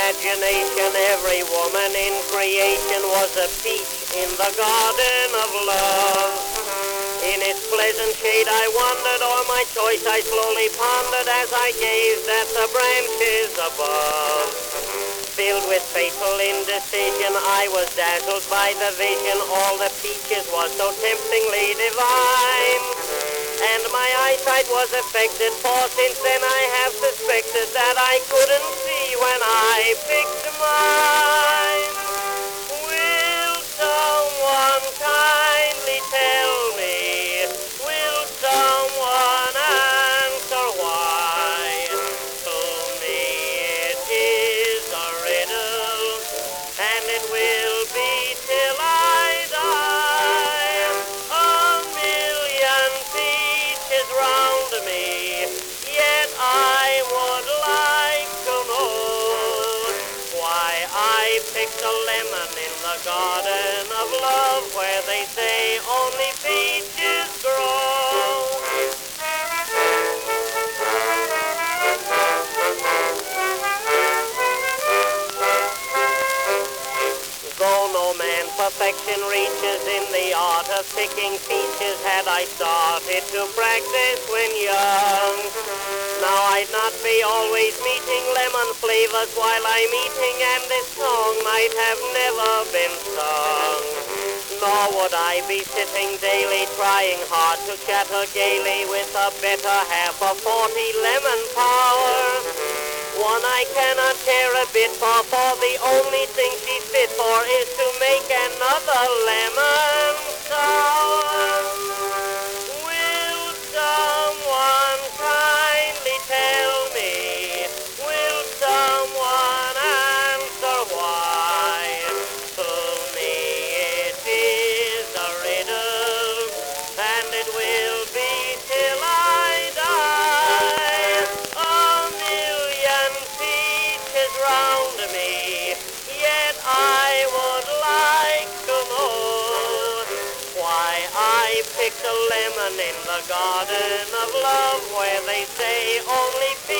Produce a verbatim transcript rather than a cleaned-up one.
imagination, every woman in creation was a peach in the garden of love. In its pleasant shade I wandered, o'er my choice I slowly pondered as I gazed at the branches above. Filled with fateful indecision, I was dazzled by the vision. All the peaches was so temptingly divine, and my eyesight was affected, for since then I have suspected that I couldn't see when I picked mine. Will someone kindly tell me, will someone answer why? To me it is a riddle, and it will be till I die. A million peaches round me, yet I would like to know why I picked a lemon in the garden of love, where they say only peaches grow. Though no man perfection reaches in the art of picking peaches, had I started to practice when young, now I'd not be always meeting lemon flavors while I'm eating, and this song might have never been sung. Nor would I be sitting daily trying hard to chatter gaily with a better half of forty lemon power. One I cannot care a bit for, for the only thing she's fit for is to make another lemon sour. Will someone kindly tell me, will someone answer why? To me it is a riddle, and it will be till I die. A million peaches round me, yet I would like to know why I picked a lemon in the garden of love, where they say only peaches